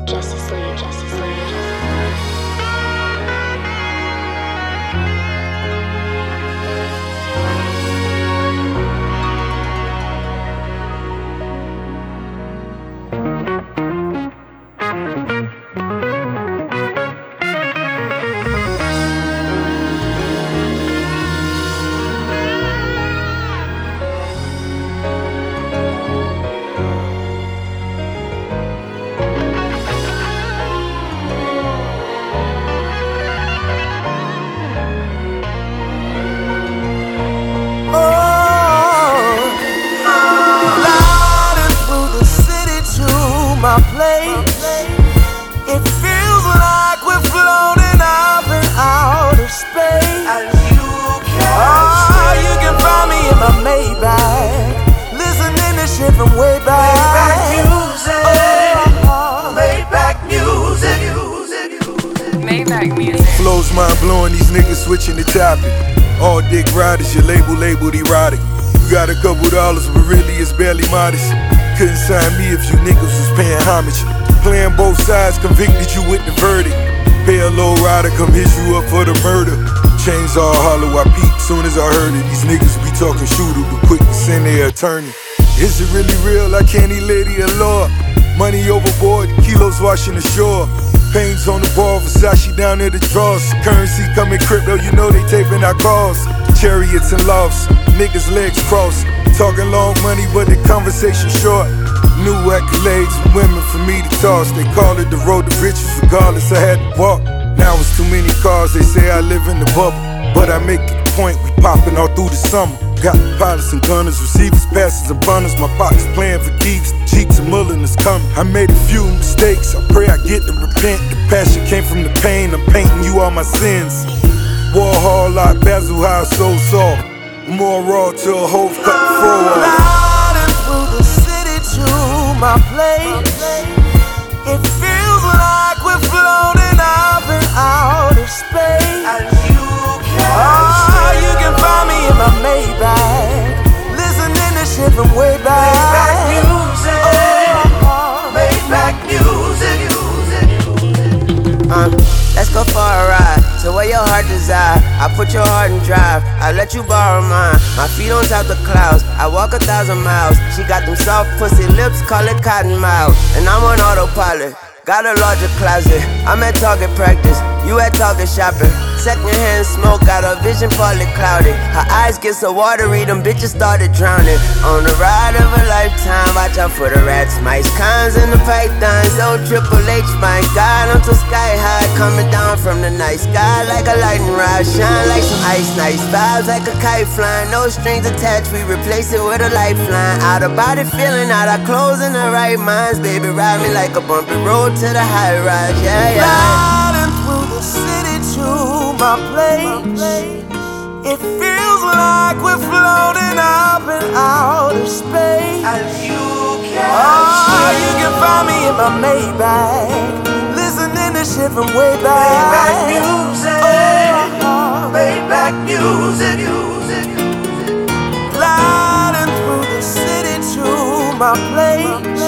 Justice League, Justice League. My place, it feels like we're floating up in outer space. Oh, you can find me in my Maybach, listening to shit from way back. Maybach music, Maybach music. Flows mind blowing, these niggas switching the topic. All dick riders, your labeled erotic. You got a couple dollars, but really it's barely modest. Couldn't sign me if you niggas was paying homage. Playing both sides, convicted you with the verdict. Pay a low rider, come hit you up for the murder. Chains all hollow, I peeped soon as I heard it. These niggas be talking shooter, but quick to send their attorney. Is it really real? I can't lady a law. Money overboard, kilos washing the shore. Pains on the ball, Versace down at the drawers. Currency coming crypto, you know they taping our calls. Chariots and lofts, niggas legs crossed. Talking long money, but the conversation short. New accolades from women for me to toss. They call it the road to riches, regardless I had to walk. Now it's too many cars, they say I live in the bubble. But I make it a point, we popping all through the summer. Got pilots and gunners, receivers, passers and runners. My pockets playing for keeps, Jeeps and Mullin is coming. I made a few mistakes, I pray I get to repent. The passion came from the pain, I'm painting you all my sins. Warhol like Basil High, so soft. More raw till a hove cut the fro off. Gliding through the city to my place. It feels like we're floating up in outer space. Oh, you can find me in my Maybach, listening to shit from way back. Maybach music. Let's go for a ride, to where your heart desire. I put your heart in drive, I let you borrow mine. My feet on top the clouds, I walk 1,000 miles. She got them soft pussy lips, call it cotton mouth. And I'm on autopilot, got a larger closet. I'm at Target practice, you at Target shopping. Second hand smoke, got her vision partly clouded. Her eyes get so watery, them bitches started drowning. On the ride of a lifetime, watch out for the rats, mice, cons, and the pythons. Oh, Triple H, my God, I'm so sky high, coming down from the night sky like a lightning rod. Shine like some ice, nice vibes like a kite flying. No strings attached, we replace it with a lifeline. Out of body feeling, out our clothes in the right minds. Baby, ride me like a bumpy road to the high rise, yeah, yeah. Riding through the city to my place. It feels like we're floating up in outer space. Oh, you can find me in my Maybach, listening to shit from way back. Maybach music. Gliding through the city to my place.